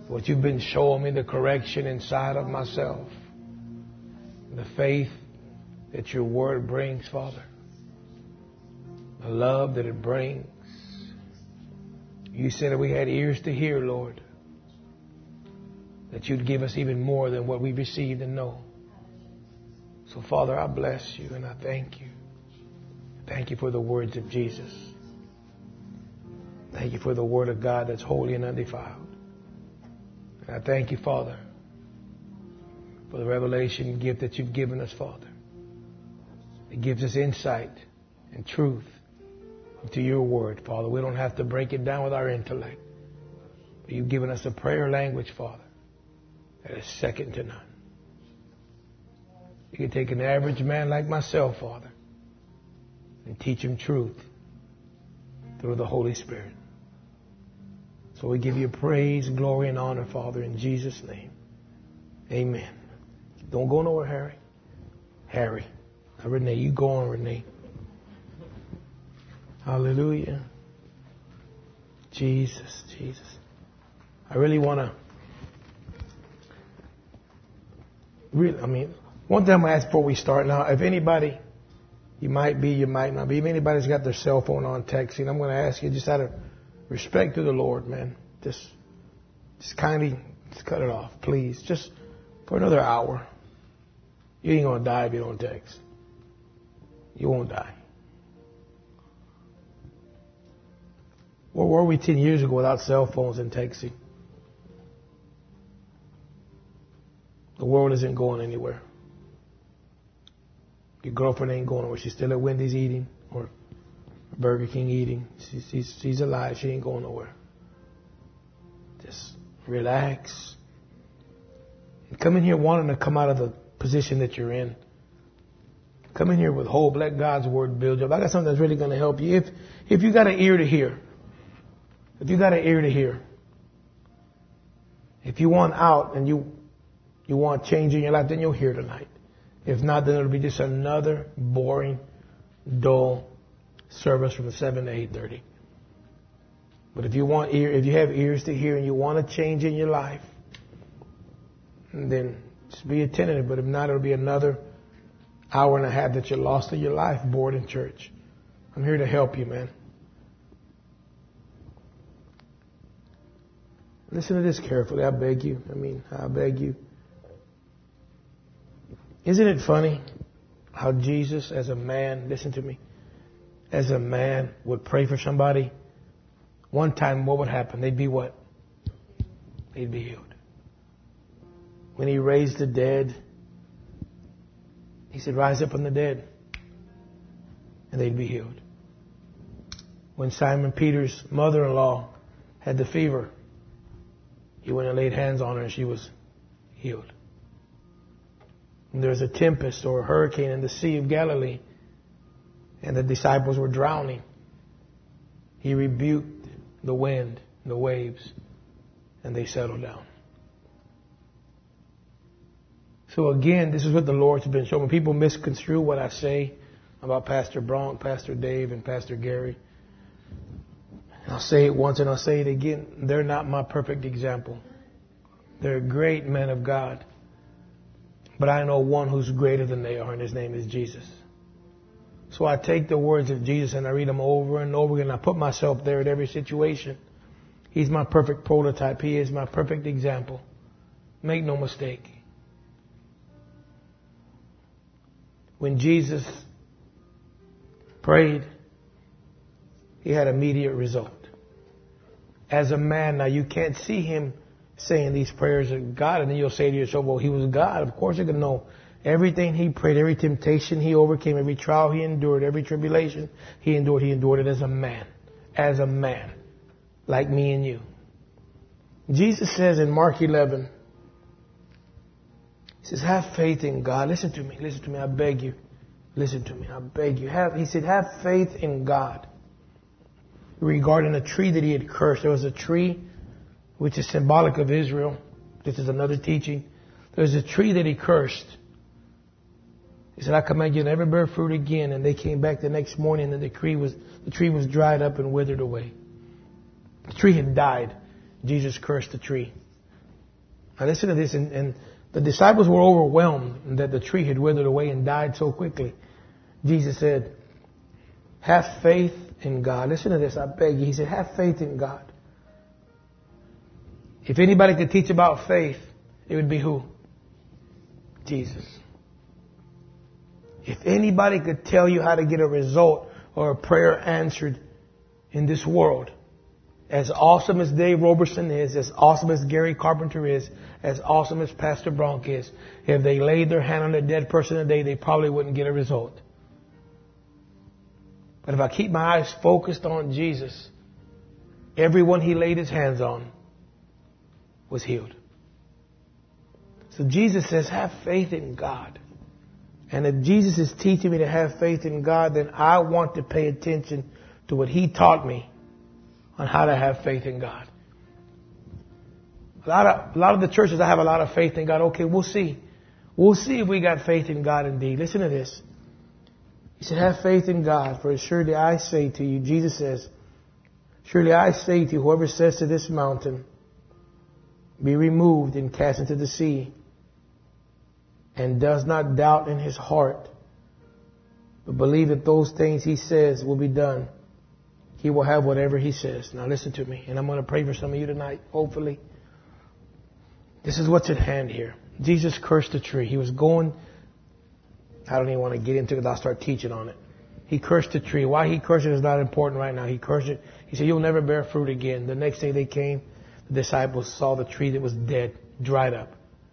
What you've been showing me, the correction inside of myself. The faith that your word brings, Father. The love that it brings. You said that we had ears to hear, Lord. That you'd give us even more than what we received and know. So, Father, I bless you and I thank you. Thank you for the words of Jesus. Thank you for the word of God that's holy and undefiled. And I thank you, Father, for the revelation gift that you've given us, Father. It gives us insight and truth into your word, Father. We don't have to break it down with our intellect. But you've given us a prayer language, Father, that is second to none. You can take an average man like myself, Father, and teach him truth through the Holy Spirit. So we give you praise, glory, and honor, Father, in Jesus' name. Amen. Don't go nowhere, Harry. Harry. Now, Renee, you go on, Renee. Hallelujah. Jesus, Jesus. I really want to... one thing I'm going to ask before we start now, if anybody, you might be, you might not be, if anybody's got their cell phone on texting, I'm going to ask you just out of respect to the Lord, man, just kindly cut it off, please. Just for another hour. You ain't going to die if you don't text. You won't die. Where were we 10 years ago without cell phones and texting? The world isn't going anywhere. Your girlfriend ain't going nowhere. She's still at Wendy's eating or Burger King eating. She's alive. She ain't going nowhere. Just relax. And come in here wanting to come out of the position that you're in. Come in here with hope. Let God's word build you up. I got something that's really going to help you. If you got an ear to hear, if you got an ear to hear, if you want out and you want change in your life, then you'll hear tonight. If not, then it'll be just another boring, dull service from 7 to 8:30. But if you have ears to hear and you want a change in your life, then just be attentive. But if not, it'll be another hour and a half that you lost of your life bored in church. I'm here to help you, man. Listen to this carefully. I beg you. I beg you. Isn't it funny how Jesus, as a man, listen to me, as a man would pray for somebody? One time, what would happen? They'd be what? They'd be healed. When he raised the dead, he said, rise up from the dead. And they'd be healed. When Simon Peter's mother-in-law had the fever, he went and laid hands on her and she was healed. When there was a tempest or a hurricane in the Sea of Galilee and the disciples were drowning, he rebuked the wind, the waves, and they settled down. So again, this is what the Lord's been showing. People misconstrue what I say about Pastor Bronk, Pastor Dave, and Pastor Gary. I'll say it once and I'll say it again. They're not my perfect example. They're great men of God. But I know one who's greater than they are, and his name is Jesus. So I take the words of Jesus and I read them over and over again. I put myself there in every situation. He's my perfect prototype. He is my perfect example. Make no mistake. When Jesus prayed, he had immediate result. As a man, now you can't see him saying these prayers of God, and then you'll say to yourself, well, he was God. Of course you're going to know everything he prayed, every temptation he overcame, every trial he endured, every tribulation he endured it as a man, like me and you. Jesus says in Mark 11, he says, have faith in God. Listen to me, I beg you. Listen to me, I beg you. He said, have faith in God. Regarding a tree that he had cursed. There was a tree which is symbolic of Israel. This is another teaching. There's a tree that he cursed. He said, I command you to never bear fruit again. And they came back the next morning and the tree was dried up and withered away. The tree had died. Jesus cursed the tree. Now listen to this. And the disciples were overwhelmed that the tree had withered away and died so quickly. Jesus said, have faith in God. Listen to this, I beg you. He said, have faith in God. If anybody could teach about faith, it would be who? Jesus. If anybody could tell you how to get a result or a prayer answered in this world, as awesome as Dave Roberson is, as awesome as Gary Carpenter is, as awesome as Pastor Bronk is, if they laid their hand on a dead person today, they probably wouldn't get a result. But if I keep my eyes focused on Jesus, everyone he laid his hands on was healed. So Jesus says, have faith in God. And if Jesus is teaching me to have faith in God, then I want to pay attention to what he taught me on how to have faith in God. A lot of the churches, I have a lot of faith in God. Okay, we'll see. We'll see if we got faith in God indeed. Listen to this. He said, have faith in God, for surely I say to you, Jesus says, surely I say to you, whoever says to this mountain, be removed and cast into the sea, and does not doubt in his heart, but believe that those things he says will be done, he will have whatever he says. Now listen to me, and I'm going to pray for some of you tonight, hopefully. This is what's at hand here. Jesus cursed the tree. He was going, I don't even want to get into it because I'll start teaching on it. He cursed the tree. Why he cursed it is not important right now. He cursed it. He said, you'll never bear fruit again. The next day they came, the disciples saw the tree that was dead, dried up.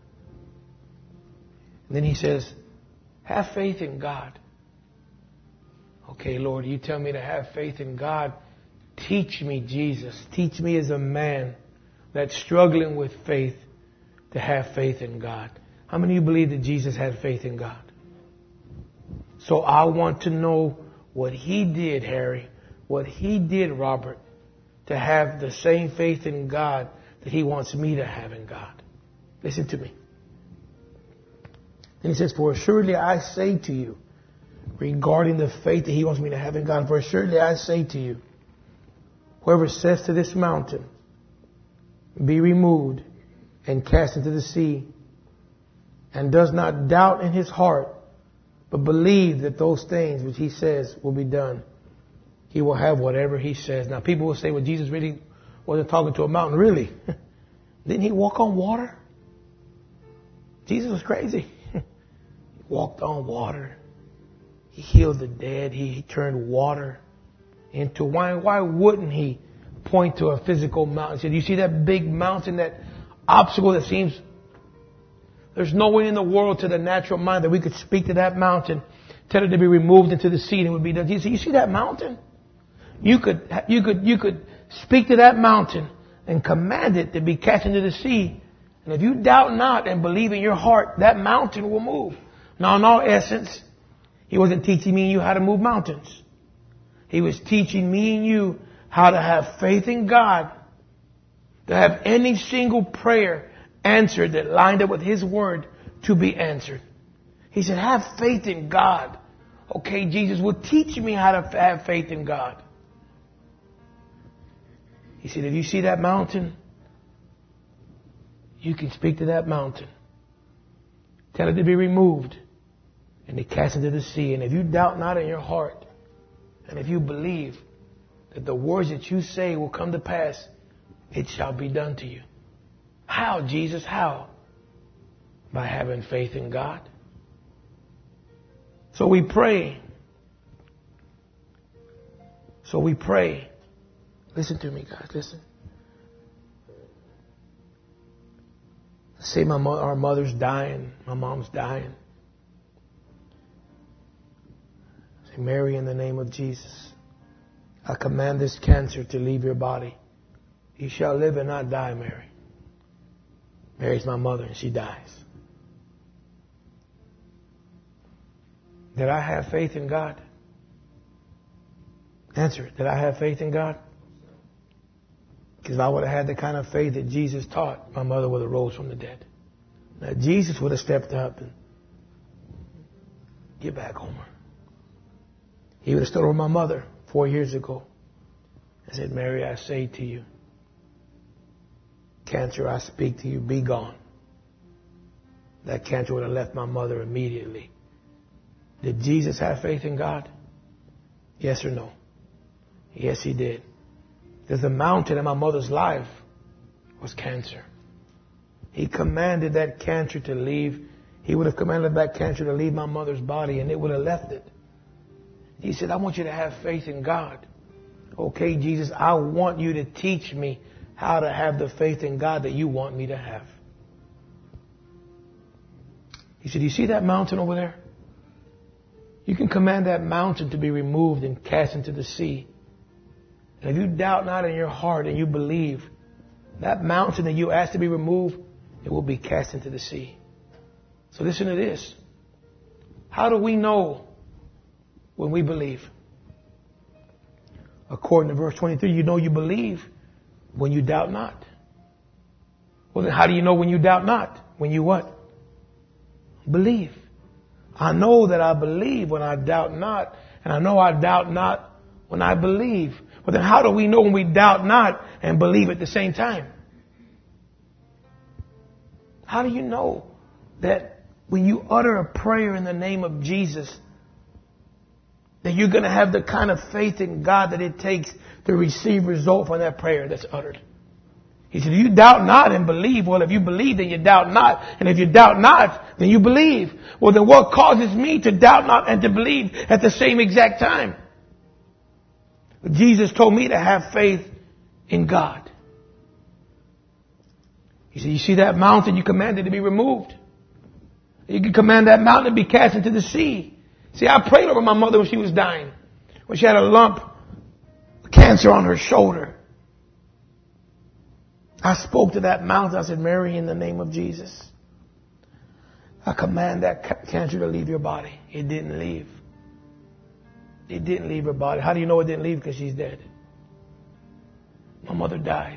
And then he says, have faith in God. Okay, Lord, you tell me to have faith in God. Teach me, Jesus. Teach me as a man that's struggling with faith to have faith in God. How many of you believe that Jesus had faith in God? So I want to know what he did, Harry, what he did, Robert, to have the same faith in God that he wants me to have in God. Listen to me. And he says, for surely I say to you, regarding the faith that he wants me to have in God, for surely I say to you, whoever says to this mountain, be removed and cast into the sea, and does not doubt in his heart, but believe that those things which he says will be done, he will have whatever he says. Now people will say, well, Jesus really wasn't talking to a mountain. Really? Didn't he walk on water? Jesus was crazy. He walked on water. He healed the dead. He turned water into wine. Why wouldn't he point to a physical mountain? He said, you see that big mountain, that obstacle that seems... There's no way in the world to the natural mind that we could speak to that mountain, tell it to be removed into the sea, and it would be done. You see that mountain? You could speak to that mountain and command it to be cast into the sea. And if you doubt not and believe in your heart, that mountain will move. Now, in all essence, he wasn't teaching me and you how to move mountains. He was teaching me and you how to have faith in God, to have any single prayer answered that lined up with his word to be answered. He said, have faith in God. Okay, Jesus will teach me how to have faith in God. He said, if you see that mountain, you can speak to that mountain. Tell it to be removed and to cast into the sea. And if you doubt not in your heart, and if you believe that the words that you say will come to pass, it shall be done to you. How, Jesus? How? By having faith in God. So we pray. Listen to me, guys. Listen. Say our mother's dying. My mom's dying. Say, Mary, in the name of Jesus, I command this cancer to leave your body. You shall live and not die, Mary. Mary's my mother and she dies. Did I have faith in God? Answer it. Did I have faith in God? Because if I would have had the kind of faith that Jesus taught, my mother would have rose from the dead. Now Jesus would have stepped up and get back home. He would have stood over my mother 4 years ago and said, Mary, I say to you, cancer, I speak to you, be gone. that cancer would have left my mother immediately. Did Jesus have faith in God? Yes or no? Yes, he did. There's a mountain in my mother's life was cancer. He commanded that cancer to leave. He would have commanded that cancer to leave my mother's body, and it would have left it. He said, I want you to have faith in God. Okay, Jesus, I want you to teach me how to have the faith in God that you want me to have. He said, you see that mountain over there? You can command that mountain to be removed and cast into the sea. And if you doubt not in your heart and you believe, that mountain that you ask to be removed, it will be cast into the sea. So listen to this. How do we know when we believe? According to verse 23, you know you believe when you doubt not. Well, then how do you know when you doubt not? When you what? Believe. I know that I believe when I doubt not, and I know I doubt not when I believe. But then how do we know when we doubt not and believe at the same time? How do you know that when you utter a prayer in the name of Jesus, that you're going to have the kind of faith in God that it takes to receive result from that prayer that's uttered? He said, you doubt not and believe. Well, if you believe, then you doubt not. And if you doubt not, then you believe. Well, then what causes me to doubt not and to believe at the same exact time? Jesus told me to have faith in God. He said, you see that mountain, you commanded to be removed. You can command that mountain to be cast into the sea. See, I prayed over my mother when she was dying. When she had a lump, cancer on her shoulder. I spoke to that mountain. I said, Mary, in the name of Jesus, I command that cancer to leave your body. It didn't leave. It didn't leave her body. How do you know it didn't leave? Because she's dead. My mother died.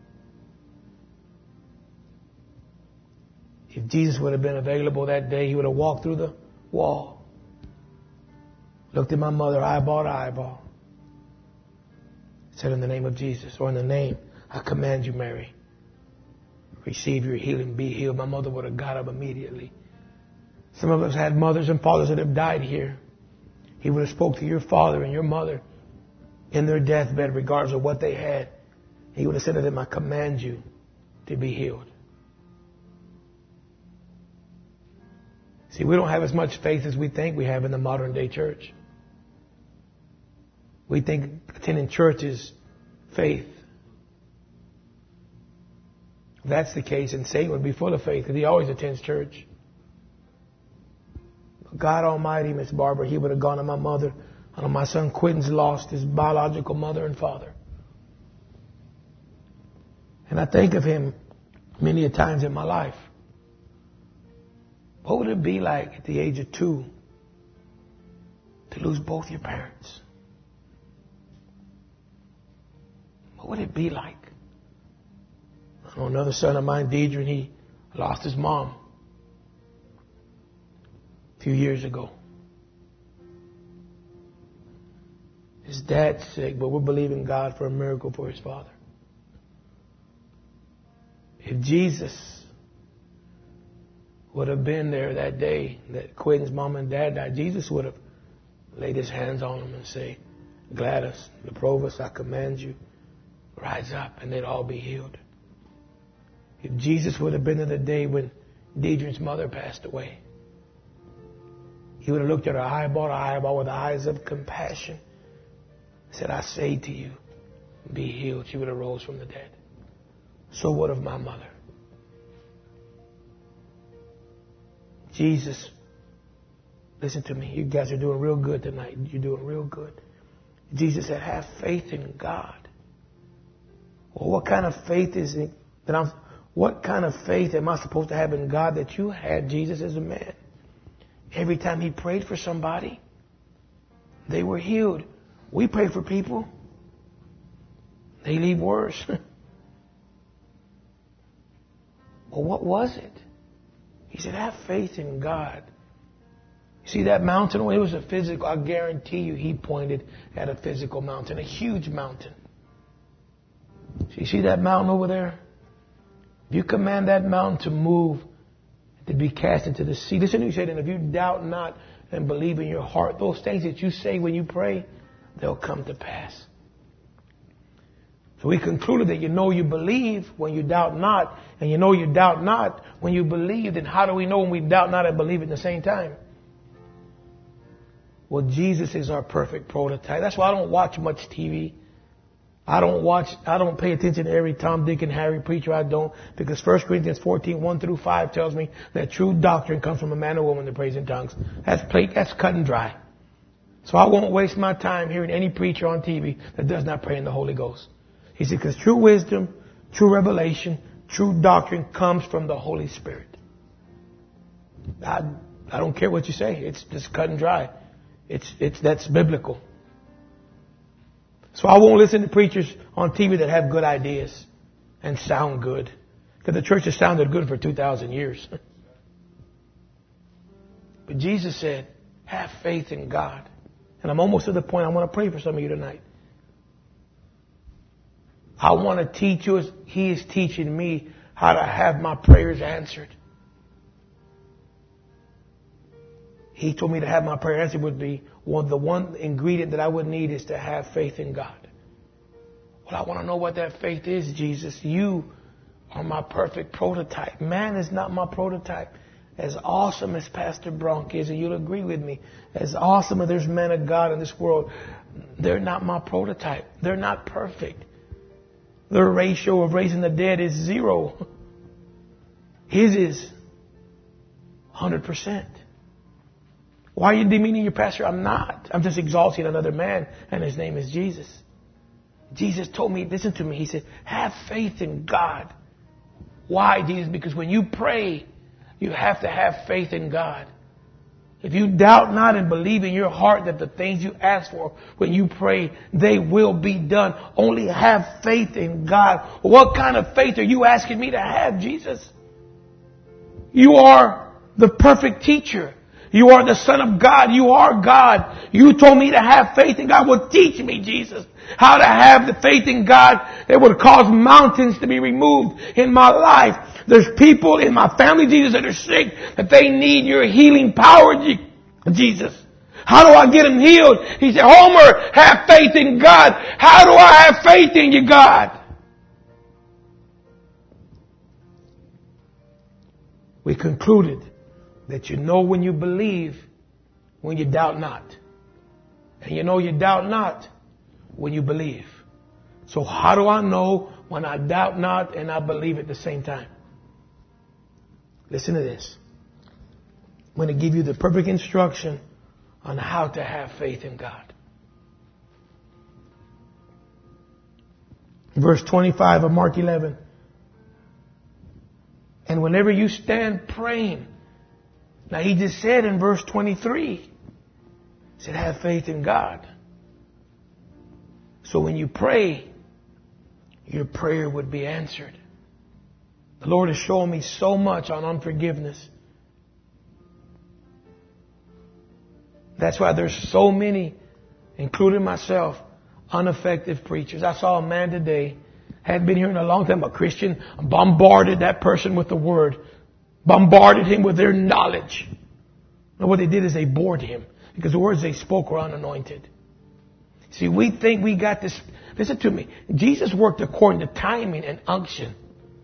If Jesus would have been available that day, he would have walked through the wall, looked at my mother eyeball to eyeball, said, in the name of Jesus, or in the name, I command you, Mary, receive your healing, be healed. My mother would have got up immediately. Some of us had mothers and fathers that have died here. He would have spoke to your father and your mother in their deathbed, regardless of what they had. He would have said to them, I command you to be healed. See, we don't have as much faith as we think we have in the modern day church. We think attending church is faith. If that's the case, and Satan would be full of faith because he always attends church. God Almighty, Miss Barbara, he would have gone to my mother. I know my son Quentin's lost his biological mother and father. And I think of him many a times in my life. What would it be like at the age of 2 to lose both your parents? What would it be like? I know another son of mine, Deidre, he lost his mom a few years ago. His dad's sick, but we're believing God for a miracle for his father. If Jesus would have been there that day that Quentin's mom and dad died, Jesus would have laid his hands on them and say, Gladys, Leprovus, I command you, rise up, and they'd all be healed. If Jesus would have been there the day when Deidre's mother passed away, he would have looked at her eyeball to eyeball with eyes of compassion, said, I say to you, be healed. She would have rose from the dead. So would have my mother. Jesus, listen to me. You guys are doing real good tonight. You're doing real good. Jesus said, have faith in God. Well, what kind of faith is it what kind of faith am I supposed to have in God that you had, Jesus, as a man? Every time he prayed for somebody, they were healed. We pray for people. They leave worse. Well, what was it? He said, have faith in God. You see that mountain? Well, it was a physical. I guarantee you he pointed at a physical mountain, a huge mountain. So you see that mountain over there? If you command that mountain to move, to be cast into the sea. Listen to what he said, and if you doubt not and believe in your heart, those things that you say when you pray, they'll come to pass. So we concluded that you know you believe when you doubt not, and you know you doubt not when you believe. Then how do we know when we doubt not and believe at the same time? Well, Jesus is our perfect prototype. That's why I don't watch much TV. I don't pay attention to every Tom, Dick, and Harry preacher. I don't, because 1 Corinthians 14, 1 through 5 tells me that true doctrine comes from a man or woman that prays in tongues. That's cut and dry. So I won't waste my time hearing any preacher on TV that does not pray in the Holy Ghost. He said, because true wisdom, true revelation, true doctrine comes from the Holy Spirit. I don't care what you say. It's just cut and dry. That's biblical. So I won't listen to preachers on TV that have good ideas and sound good. Because the church has sounded good for 2,000 years. But Jesus said, have faith in God. And I'm almost to the point I want to pray for some of you tonight. I want to teach you as He is teaching me how to have my prayers answered. He told me to have my prayer answered would be the one ingredient that I would need is to have faith in God. Well, I want to know what that faith is, Jesus. You are my perfect prototype. Man is not my prototype. As awesome as Pastor Bronk is, and you'll agree with me, as awesome as there's men of God in this world, they're not my prototype. They're not perfect. Their ratio of raising the dead is 0. His is 100%. Why are you demeaning your pastor? I'm not. I'm just exalting another man, and his name is Jesus. Jesus told me, listen to me, He said, have faith in God. Why, Jesus? Because when you pray, you have to have faith in God. If you doubt not and believe in your heart that the things you ask for when you pray, they will be done. Only have faith in God. What kind of faith are you asking me to have, Jesus? You are the perfect teacher. You are the Son of God. You are God. You told me to have faith in God. Well, teach me, Jesus, how to have the faith in God that would cause mountains to be removed in my life. There's people in my family, Jesus, that are sick, that they need your healing power, Jesus. How do I get them healed? He said, Homer, have faith in God. How do I have faith in you, God? We concluded that you know when you believe, when you doubt not. And you know you doubt not when you believe. So how do I know when I doubt not and I believe at the same time? Listen to this. I'm going to give you the perfect instruction on how to have faith in God. Verse 25 of Mark 11. And whenever you stand praying, now he just said in verse 23, he said, have faith in God. So when you pray, your prayer would be answered. The Lord has shown me so much on unforgiveness. That's why there's so many, including myself, ineffective preachers. I saw a man today, hadn't been here in a long time, a Christian, bombarded that person with the word. Bombarded him with their knowledge. And what they did is they bored him because the words they spoke were unanointed. See, we think we got this. Listen to me. Jesus worked according to timing and unction.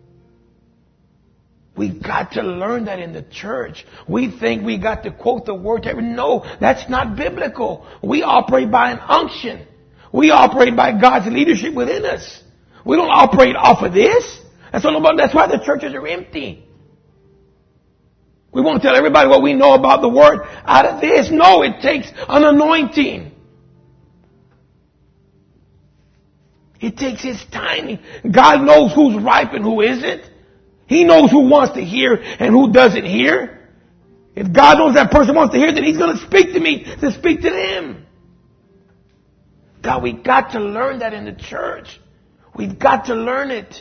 We've got to learn that in the church. We think we got to quote the word. No, that's not biblical. We operate by an unction. We operate by God's leadership within us. We don't operate off of this. That's why the churches are empty. We won't tell everybody what we know about the Word out of this. No, it takes an anointing. It takes His timing. God knows who's ripe and who isn't. He knows who wants to hear and who doesn't hear. If God knows that person wants to hear, then He's going to speak to me to speak to them. God, we got to learn that in the church. We've got to learn it.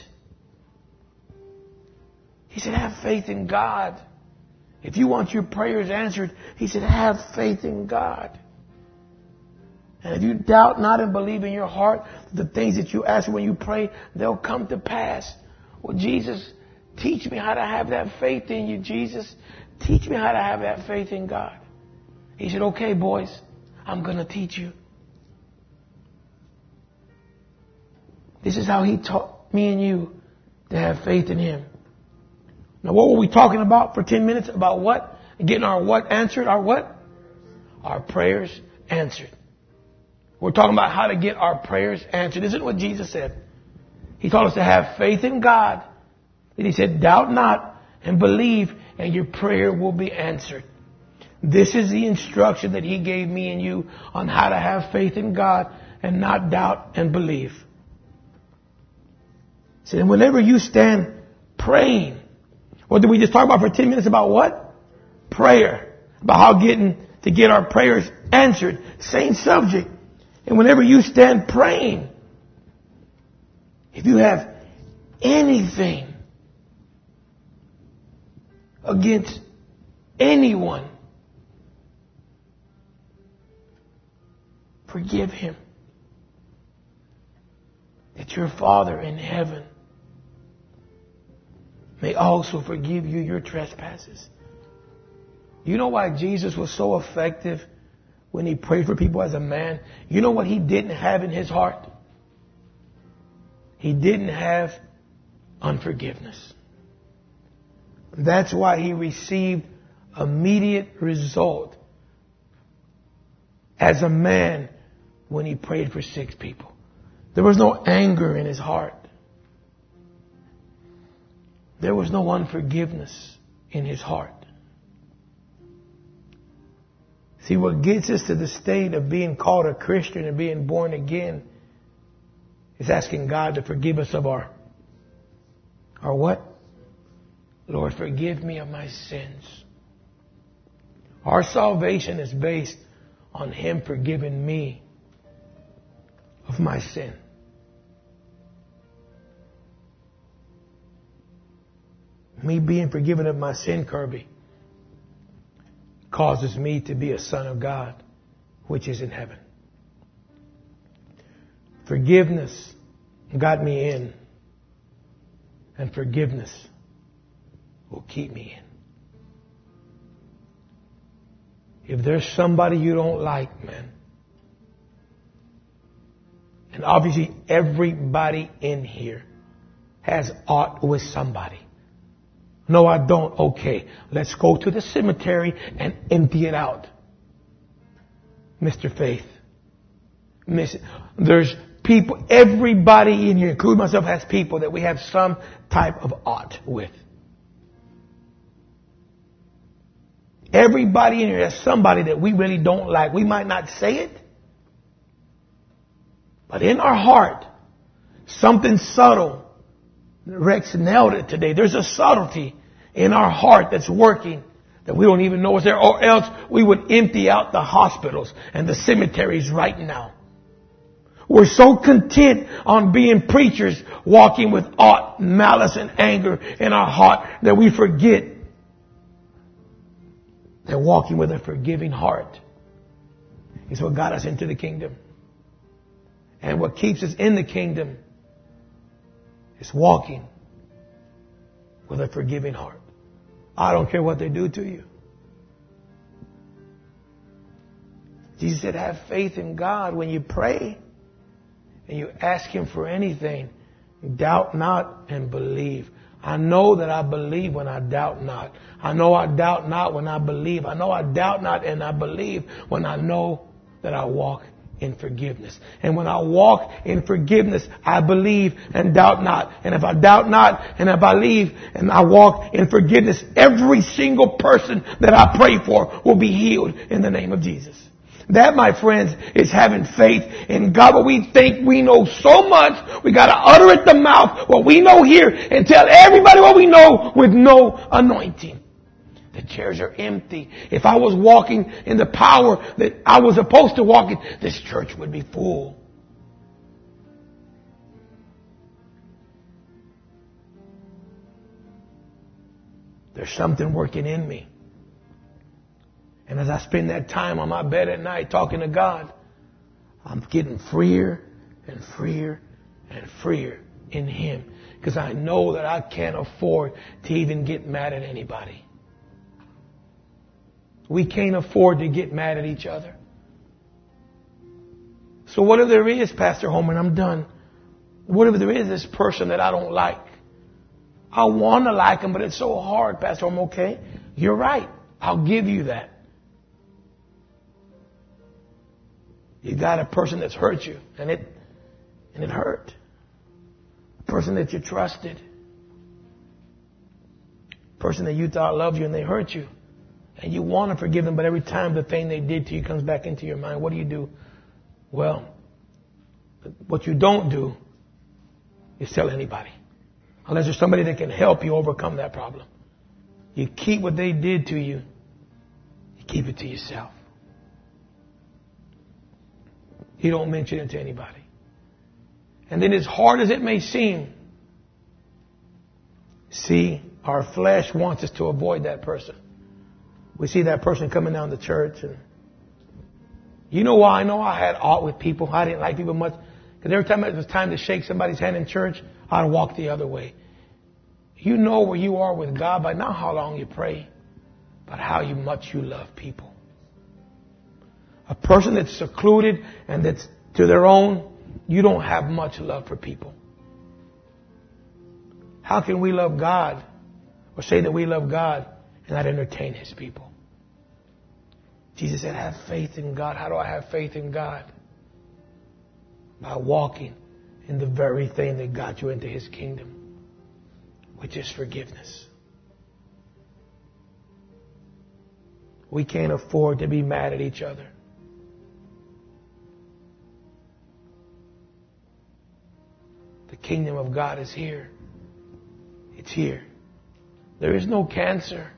He said, have faith in God. If you want your prayers answered, He said, have faith in God. And if you doubt not and believe in your heart, the things that you ask when you pray, they'll come to pass. Well, Jesus, Teach me how to have that faith in you, Jesus. Teach me how to have that faith in God. He said, okay, boys, I'm going to teach you. This is how he taught me and you to have faith in him. Now, what were we talking about for 10 minutes? About what? Getting our what answered? Our what? Our prayers answered. We're talking about how to get our prayers answered. Isn't what Jesus said? He taught us to have faith in God. And he said, doubt not and believe, and your prayer will be answered. This is the instruction that he gave me and you on how to have faith in God and not doubt and believe. He said, and whenever you stand praying, what did we just talk about for 10 minutes? About what? Prayer. About how to get our prayers answered. Same subject. And whenever you stand praying, if you have anything against anyone, forgive him. That your Father in heaven may also forgive you your trespasses. You know why Jesus was so effective when he prayed for people as a man? You know what he didn't have in his heart? He didn't have unforgiveness. That's why he received immediate result as a man when he prayed for 6 people. There was no anger in his heart. There was no unforgiveness in his heart. See, what gets us to the state of being called a Christian and being born again is asking God to forgive us of our what? Lord, forgive me of my sins. Our salvation is based on him forgiving me of my sin. Me being forgiven of my sin, Kirby, causes me to be a son of God, which is in heaven. Forgiveness got me in, and forgiveness will keep me in. If there's somebody you don't like, man, and obviously everybody in here has aught with somebody. No, I don't. Okay, let's go to the cemetery and empty it out. Mr. Faith. There's people, everybody in here, including myself, has people that we have some type of aught with. Everybody in here has somebody that we really don't like. We might not say it, but in our heart, something subtle. Rex nailed it today. There's a subtlety in our heart that's working that we don't even know is there, or else we would empty out the hospitals and the cemeteries right now. We're so content on being preachers walking with aught, malice, and anger in our heart that we forget that walking with a forgiving heart is what got us into the kingdom. And what keeps us in the kingdom is walking with a forgiving heart. I don't care what they do to you. Jesus said, have faith in God. When you pray and you ask him for anything, doubt not and believe. I know that I believe when I doubt not. I know I doubt not when I believe. I know I doubt not and I believe when I know that I walk in forgiveness. And when I walk in forgiveness, I believe and doubt not. And if I doubt not and I believe and I walk in forgiveness, every single person that I pray for will be healed in the name of Jesus. That, my friends, is having faith in God. But we think we know so much, we got to utter at the mouth what we know here and tell everybody what we know with no anointing. The chairs are empty. If I was walking in the power that I was supposed to walk in, this church would be full. There's something working in me. And as I spend that time on my bed at night talking to God, I'm getting freer and freer and freer in Him. Because I know that I can't afford to even get mad at anybody. We can't afford to get mad at each other. So what if there is, Pastor Holman, I'm done. What if there is this person that I don't like? I want to like him, but it's so hard, Pastor Holman. Okay, you're right. I'll give you that. You got a person that's hurt you, and it hurt. A person that you trusted. A person that you thought loved you, and they hurt you. And you want to forgive them, but every time the thing they did to you comes back into your mind, what do? Well, what you don't do is tell anybody. Unless there's somebody that can help you overcome that problem. You keep what they did to you. You keep it to yourself. You don't mention it to anybody. And then as hard as it may seem, see, our flesh wants us to avoid that person. We see that person coming down to church. And you know why I know I had aught with people? I didn't like people much. Because every time it was time to shake somebody's hand in church, I'd walk the other way. You know where you are with God by not how long you pray, but how much you love people. A person that's secluded and that's to their own, you don't have much love for people. How can we love God or say that we love God and not entertain His people? Jesus said, have faith in God. How do I have faith in God? By walking in the very thing that got you into His kingdom, which is forgiveness. We can't afford to be mad at each other. The kingdom of God is here. It's here. There is no cancer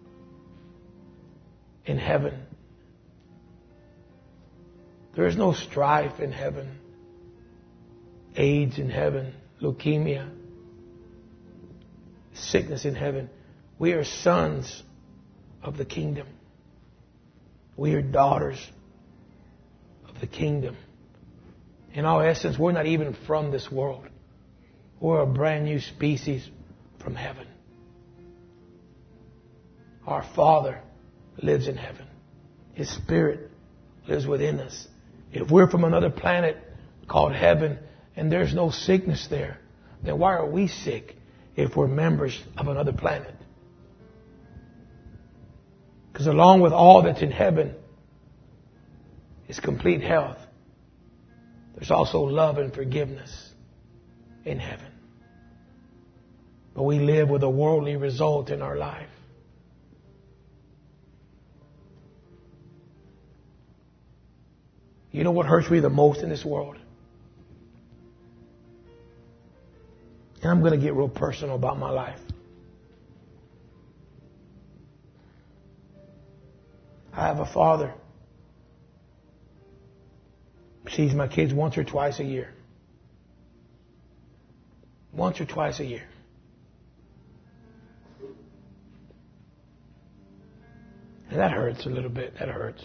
in heaven. There is no strife in heaven. AIDS in heaven. Leukemia. Sickness in heaven. We are sons of the kingdom. We are daughters of the kingdom. In our essence, we're not even from this world. We're a brand new species from heaven. Our Father lives in heaven. His Spirit lives within us. If we're from another planet called heaven and there's no sickness there, then why are we sick if we're members of another planet? Because along with all that's in heaven is complete health. There's also love and forgiveness in heaven. But we live with a worldly result in our life. You know what hurts me the most in this world? And I'm going to get real personal about my life. I have a father who sees my kids once or twice a year. Once or twice a year. And that hurts a little bit. That hurts.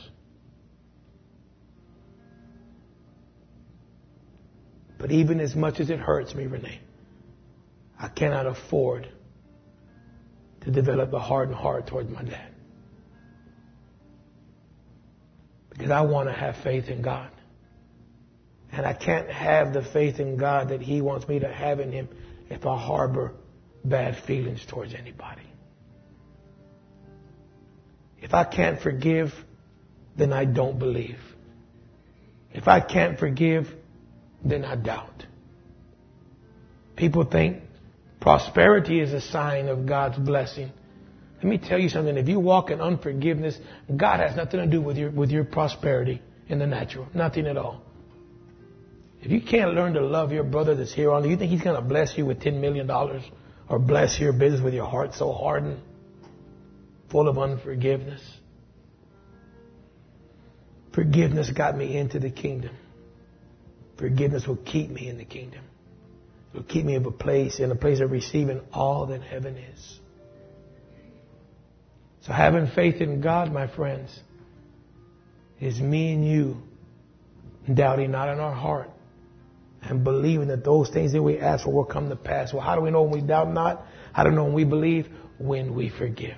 But even as much as it hurts me, Renee, I cannot afford to develop a hardened heart towards my dad. Because I want to have faith in God. And I can't have the faith in God that He wants me to have in Him if I harbor bad feelings towards anybody. If I can't forgive, then I don't believe. If I can't forgive, then I doubt. People think prosperity is a sign of God's blessing. Let me tell you something. If you walk in unforgiveness, God has nothing to do with your prosperity in the natural. Nothing at all. If you can't learn to love your brother that's here on, do you think He's going to bless you with $10 million or bless your business with your heart so hardened, full of unforgiveness? Forgiveness got me into the kingdom. Forgiveness will keep me in the kingdom. It will keep me in a place of receiving all that heaven is. So having faith in God, my friends, is me and you doubting not in our heart and believing that those things that we ask for will come to pass. Well, how do we know when we doubt not? How do we know when we believe? When we forgive.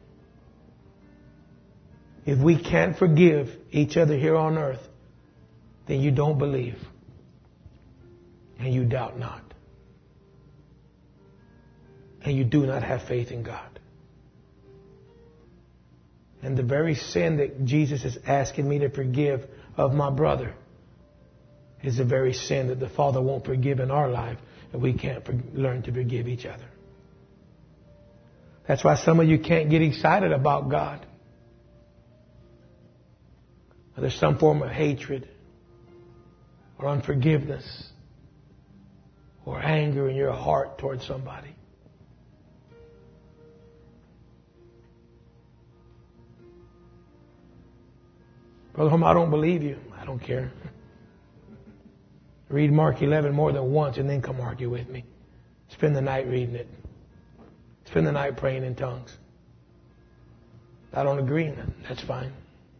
If we can't forgive each other here on earth, then you don't believe and you doubt not. And you do not have faith in God. And the very sin that Jesus is asking me to forgive of my brother is the very sin that the Father won't forgive in our life, and we can't learn to forgive each other. That's why some of you can't get excited about God. There's some form of hatred or unforgiveness or anger in your heart towards somebody. Brother Holmes, I don't believe you. I don't care. Read Mark 11 more than once and then come argue with me. Spend the night reading it. Spend the night praying in tongues. I don't agree. That's fine.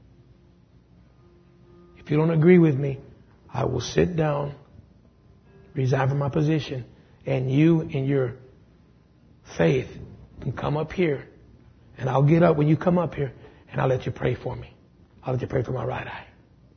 If you don't agree with me, I will sit down, resign from my position, and you in your faith can come up here, and I'll get up when you come up here, and I'll let you pray for me. I'll let you pray for my right eye.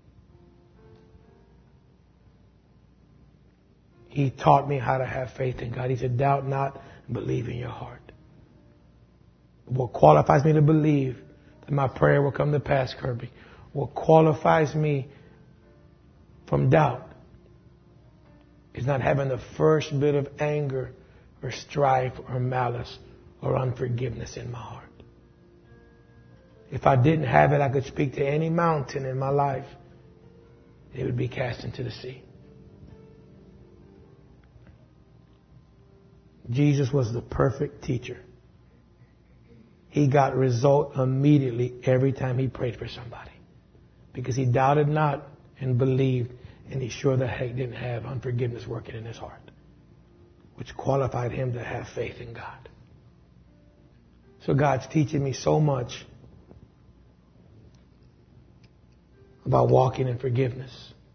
He taught me how to have faith in God. He said, doubt not and believe in your heart. What qualifies me to believe that my prayer will come to pass, Kirby? What qualifies me from doubt is not having the first bit of anger or strife or malice or unforgiveness in my heart. If I didn't have it, I could speak to any mountain in my life. It would be cast into the sea. Jesus was the perfect teacher. He got result immediately every time he prayed for somebody. Because he doubted not and believed, and he sure the heck didn't have unforgiveness working in his heart, which qualified him to have faith in God. So God's teaching me so much about walking in forgiveness.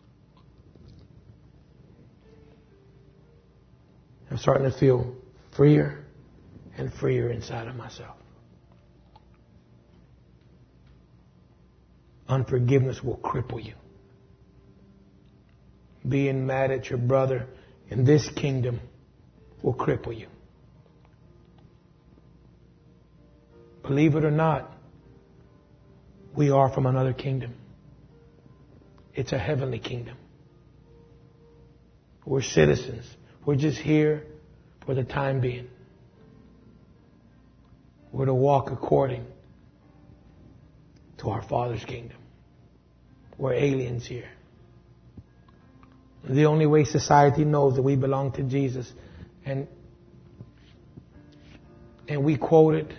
I'm starting to feel freer and freer inside of myself. Unforgiveness will cripple you. Being mad at your brother in this kingdom will cripple you. Believe it or not, we are from another kingdom. It's a heavenly kingdom. We're citizens. We're just here for the time being. We're to walk according to our Father's kingdom. We're aliens here. The only way society knows that we belong to Jesus, and we quote it,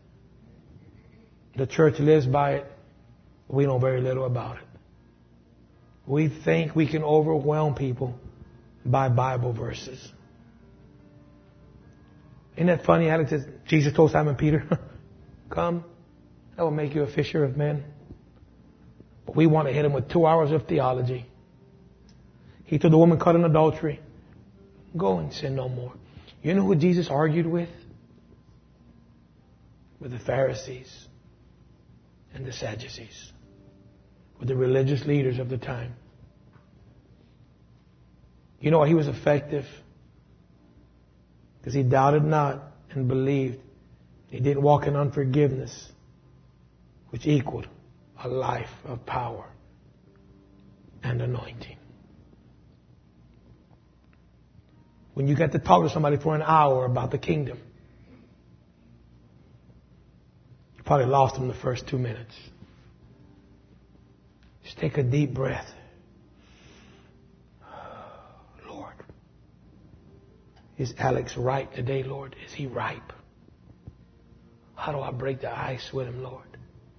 the church lives by it, we know very little about it. We think we can overwhelm people by Bible verses. Isn't that funny? Alex says, Jesus told Simon Peter, come, I will make you a fisher of men. But we want to hit him with 2 hours of theology. He told the woman caught in adultery, go and sin no more. You know who Jesus argued with? With the Pharisees and the Sadducees. With the religious leaders of the time. You know why he was effective? Because he doubted not and believed. He didn't walk in unforgiveness, which equaled a life of power and anointing. When you get to talk to somebody for an hour about the kingdom, you probably lost them the first 2 minutes. Just take a deep breath. Lord, is Alex ripe today, Lord? Is he ripe? How do I break the ice with him, Lord?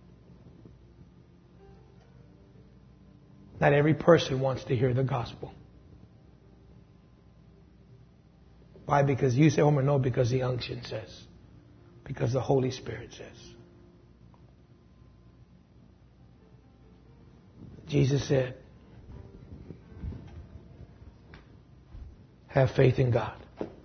Not every person wants to hear the gospel. Why? Because you say, Homer, no, because the unction says. Because the Holy Spirit says. Jesus said, have faith in God.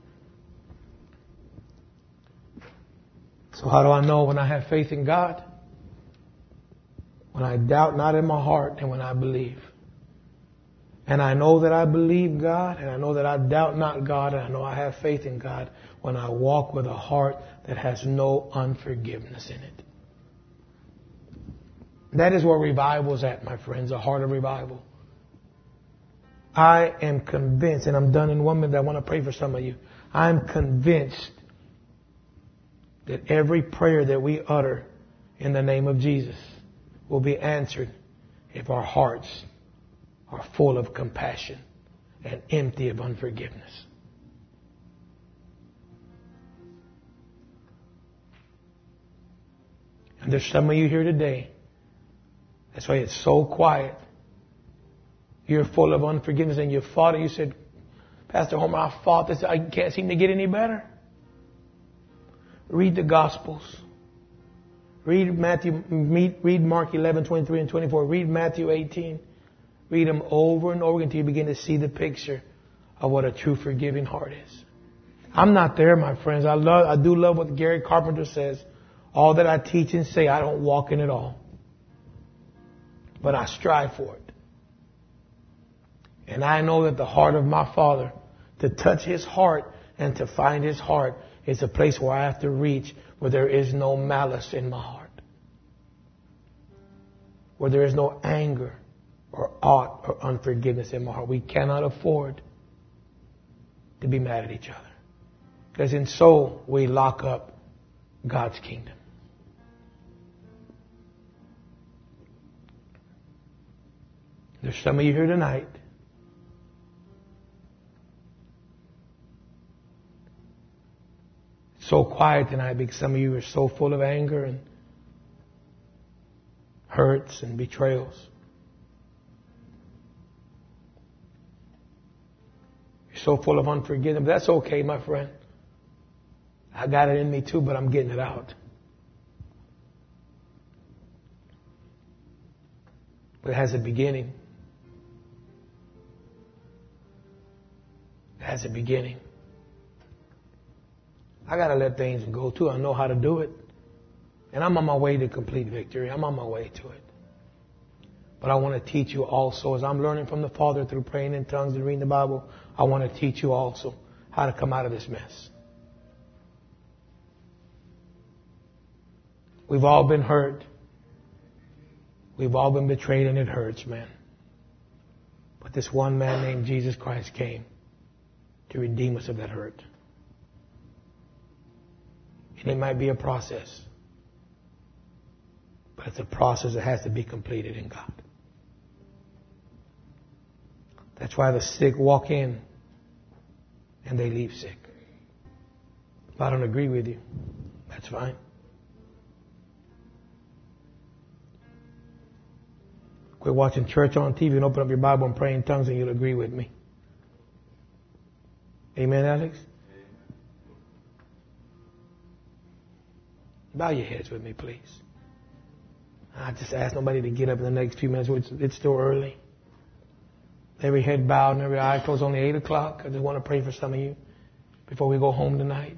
So how do I know when I have faith in God? When I doubt not in my heart and when I believe. And I know that I believe God, and I know that I doubt not God, and I know I have faith in God when I walk with a heart that has no unforgiveness in it. That is where revival is at, my friends, a heart of revival. I am convinced, and I'm done in 1 minute, I want to pray for some of you. I'm convinced that every prayer that we utter in the name of Jesus will be answered if our hearts are full of compassion and empty of unforgiveness. And there's some of you here today. That's why it's so quiet. You're full of unforgiveness and you fought it. You said, Pastor Homer, I fought this. I can't seem to get any better. Read the Gospels. Read Mark 11, 23 and 24. Read Matthew 18. Read them over and over again until you begin to see the picture of what a true forgiving heart is. I'm not there, my friends. I do love what Gary Carpenter says. All that I teach and say, I don't walk in it all. But I strive for it. And I know that the heart of my Father, to touch His heart and to find His heart, is a place where I have to reach where there is no malice in my heart. Where there is no anger or aught or unforgiveness in my heart. We cannot afford to be mad at each other. Because in so we lock up God's kingdom. There's some of you here tonight so quiet tonight because some of you are so full of anger and hurts and betrayals. You're so full of unforgiveness. That's okay, my friend. I got it in me too, but I'm getting it out. But it has a beginning. It has a beginning. I got to let things go too. I know how to do it. And I'm on my way to complete victory. I'm on my way to it. But I want to teach you also, as I'm learning from the Father through praying in tongues and reading the Bible, I want to teach you also how to come out of this mess. We've all been hurt. We've all been betrayed, and it hurts, man. But this one man named Jesus Christ came to redeem us of that hurt. And it might be a process. But it's a process that has to be completed in God. That's why the sick walk in and they leave sick. If I don't agree with you, that's fine. Quit watching church on TV and open up your Bible and pray in tongues and you'll agree with me. Amen, Alex? Bow your heads with me, please. I just ask nobody to get up in the next few minutes. It's still early. Every head bowed and every eye closed. Only 8 o'clock. I just want to pray for some of you before we go home tonight.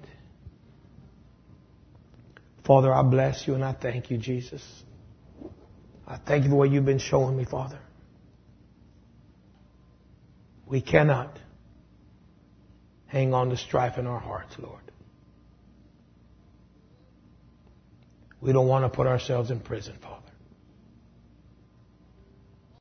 Father, I bless you and I thank you, Jesus. I thank you for what you've been showing me, Father. We cannot hang on to strife in our hearts, Lord. We don't want to put ourselves in prison, Father.